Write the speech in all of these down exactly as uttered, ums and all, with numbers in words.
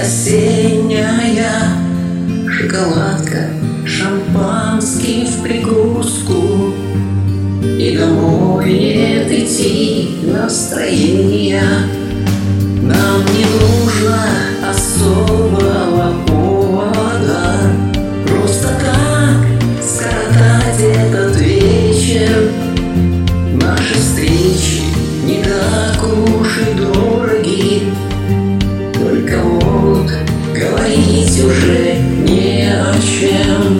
осенняя шоколадка, шампанский в прикуску, и домой нет идти настроения. Нам не нужно особого повода, просто так скоротать этот вечер. Наши встречи не так уж и дороги, только вот говорить уже не о чем.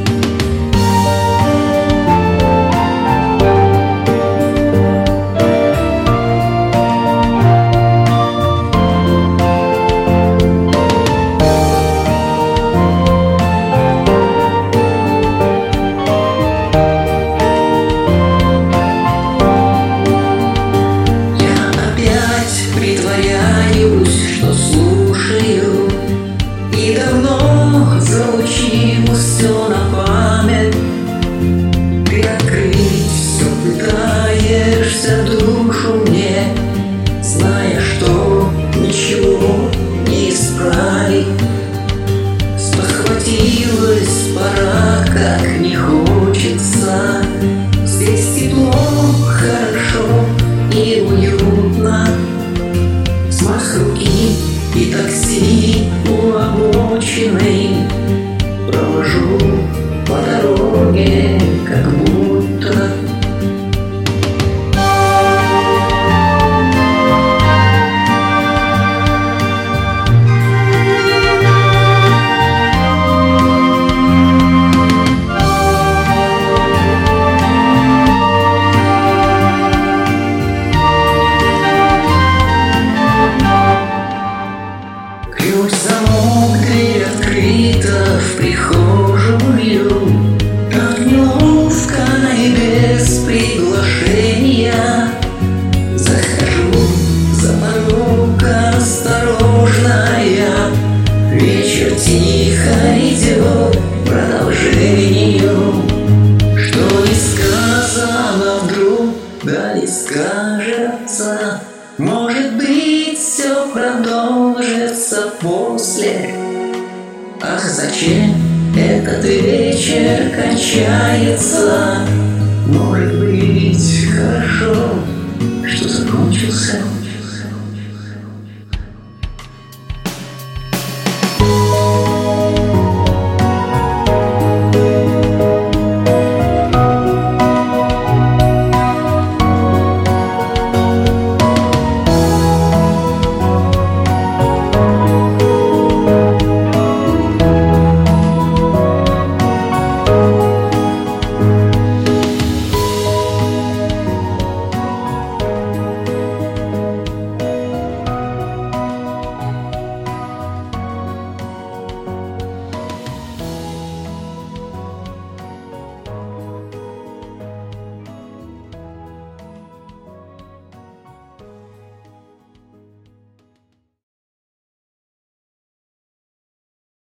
Притворяюсь, что слушаю, и давно заучил все на память. Ты открыть все пытаешься душу мне, зная, что ничего не исправить. Спохватилась пора, как не хочется. Здесь тепло, хорошо и уютно. Смах руки и такси у обочины. Провожу по дороге, как будто замок, дверь открыта в прихожую. Так неловко и без приглашения. Захожу за порог осторожно я. Вечер тихо идет продолжению. Что не сказано вдруг, да не скажется. Может быть, все продолжится после. Ах, зачем этот вечер кончается? Может быть, хорошо, что закончился.